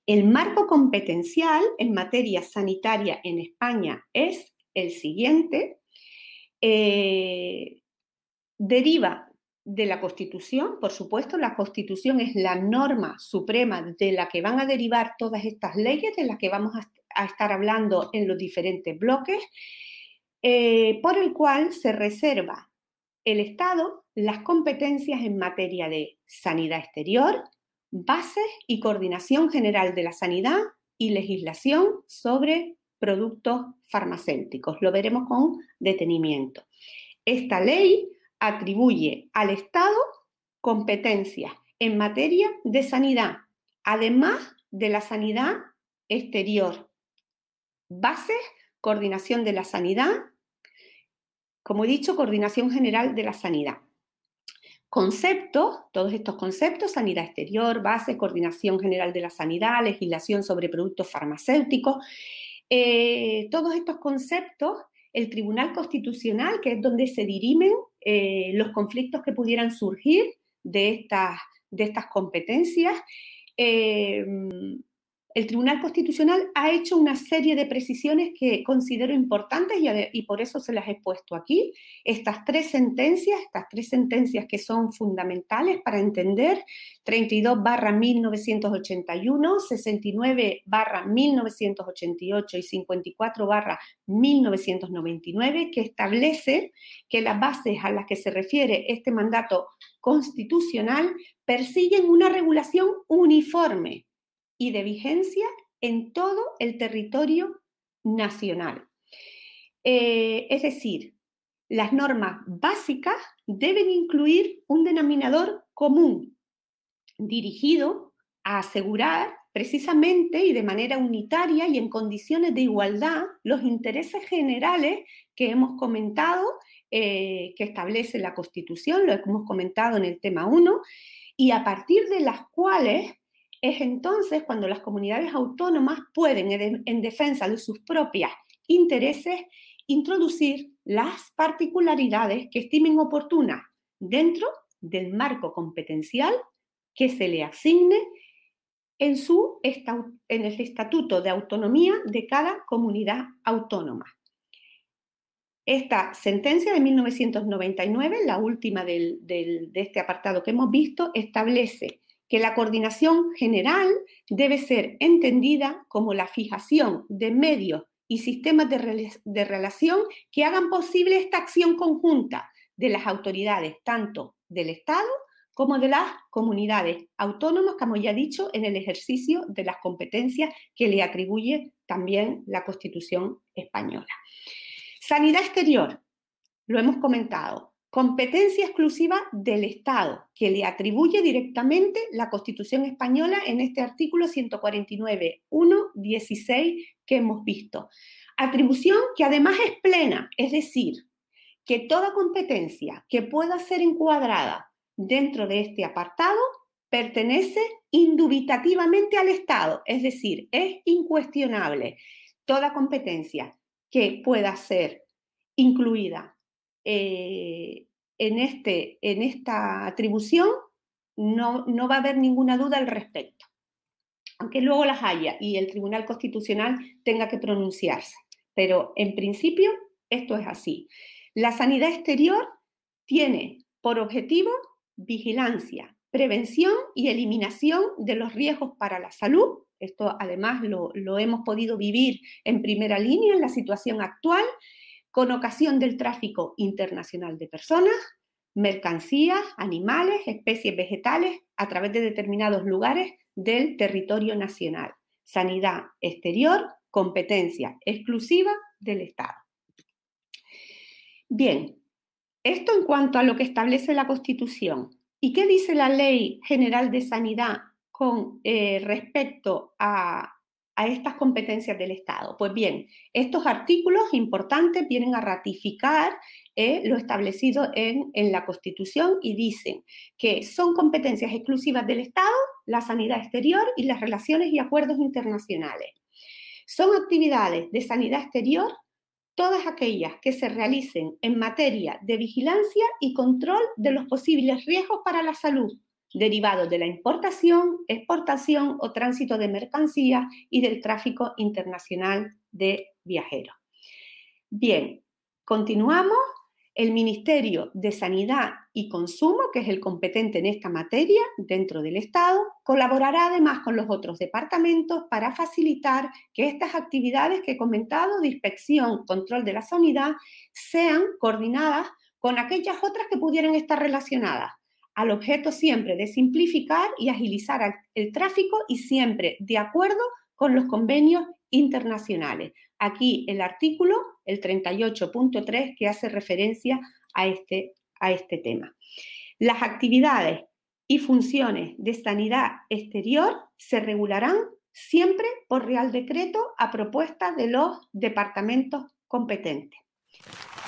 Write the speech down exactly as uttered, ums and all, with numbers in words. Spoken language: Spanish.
El marco competencial en materia sanitaria en España es el siguiente. Eh, deriva de la Constitución, por supuesto, la Constitución es la norma suprema de la que van a derivar todas estas leyes, de las que vamos a, a estar hablando en los diferentes bloques, eh, por el cual se reserva el Estado las competencias en materia de sanidad exterior, bases y coordinación general de la sanidad y legislación sobre productos farmacéuticos. Lo veremos con detenimiento. Esta ley atribuye al Estado competencias en materia de sanidad, además de la sanidad exterior. Bases, coordinación de la sanidad, como he dicho, coordinación general de la sanidad. Conceptos, todos estos conceptos, sanidad exterior, base, coordinación general de la sanidad, legislación sobre productos farmacéuticos, eh, todos estos conceptos, el Tribunal Constitucional, que es donde se dirimen eh, los conflictos que pudieran surgir de estas, de estas competencias, eh, el Tribunal Constitucional ha hecho una serie de precisiones que considero importantes y, y por eso se las he puesto aquí. Estas tres sentencias, estas tres sentencias que son fundamentales para entender, treinta y dos barra mil novecientos ochenta y uno, sesenta y nueve barra mil novecientos ochenta y ocho y cincuenta y cuatro barra mil novecientos noventa y nueve, que establece que las bases a las que se refiere este mandato constitucional persiguen una regulación uniforme y de vigencia en todo el territorio nacional. Eh, es decir, las normas básicas deben incluir un denominador común dirigido a asegurar precisamente y de manera unitaria y en condiciones de igualdad los intereses generales que hemos comentado, eh, que establece la Constitución, lo hemos comentado en el tema uno, y a partir de las cuales es entonces cuando las comunidades autónomas pueden, en defensa de sus propios intereses, introducir las particularidades que estimen oportunas dentro del marco competencial que se le asigne en, su, en el Estatuto de Autonomía de cada comunidad autónoma. Esta sentencia de mil novecientos noventa y nueve, la última del, del, de este apartado que hemos visto, establece que la coordinación general debe ser entendida como la fijación de medios y sistemas de, re de relación que hagan posible esta acción conjunta de las autoridades, tanto del Estado como de las comunidades autónomas, como ya he dicho, en el ejercicio de las competencias que le atribuye también la Constitución española. Sanidad exterior, lo hemos comentado. Competencia exclusiva del Estado, que le atribuye directamente la Constitución española en este artículo ciento cuarenta y nueve, uno, dieciséis que hemos visto. Atribución que además es plena, es decir, que toda competencia que pueda ser encuadrada dentro de este apartado pertenece indubitativamente al Estado, es decir, es incuestionable. Toda competencia que pueda ser incluida Eh, en, este, en esta atribución no, no va a haber ninguna duda al respecto, aunque luego las haya y el Tribunal Constitucional tenga que pronunciarse, pero en principio esto es así. La sanidad exterior tiene por objetivo vigilancia, prevención y eliminación de los riesgos para la salud. Esto además lo, lo hemos podido vivir en primera línea en la situación actual, con ocasión del tráfico internacional de personas, mercancías, animales, especies vegetales a través de determinados lugares del territorio nacional. Sanidad exterior, competencia exclusiva del Estado. Bien, esto en cuanto a lo que establece la Constitución. ¿Y qué dice la Ley General de Sanidad con eh, respecto a a estas competencias del Estado? Pues bien, estos artículos importantes vienen a ratificar eh, lo establecido en, en la Constitución y dicen que son competencias exclusivas del Estado, la sanidad exterior y las relaciones y acuerdos internacionales. Son actividades de sanidad exterior todas aquellas que se realicen en materia de vigilancia y control de los posibles riesgos para la salud, derivados de la importación, exportación o tránsito de mercancías y del tráfico internacional de viajeros. Bien, continuamos. El Ministerio de Sanidad y Consumo, que es el competente en esta materia dentro del Estado, colaborará además con los otros departamentos para facilitar que estas actividades que he comentado de inspección, control de la sanidad, sean coordinadas con aquellas otras que pudieran estar relacionadas, al objeto siempre de simplificar y agilizar el tráfico y siempre de acuerdo con los convenios internacionales. Aquí el artículo, el treinta y ocho punto tres, que hace referencia a este, a este tema. Las actividades y funciones de sanidad exterior se regularán siempre por Real Decreto a propuesta de los departamentos competentes.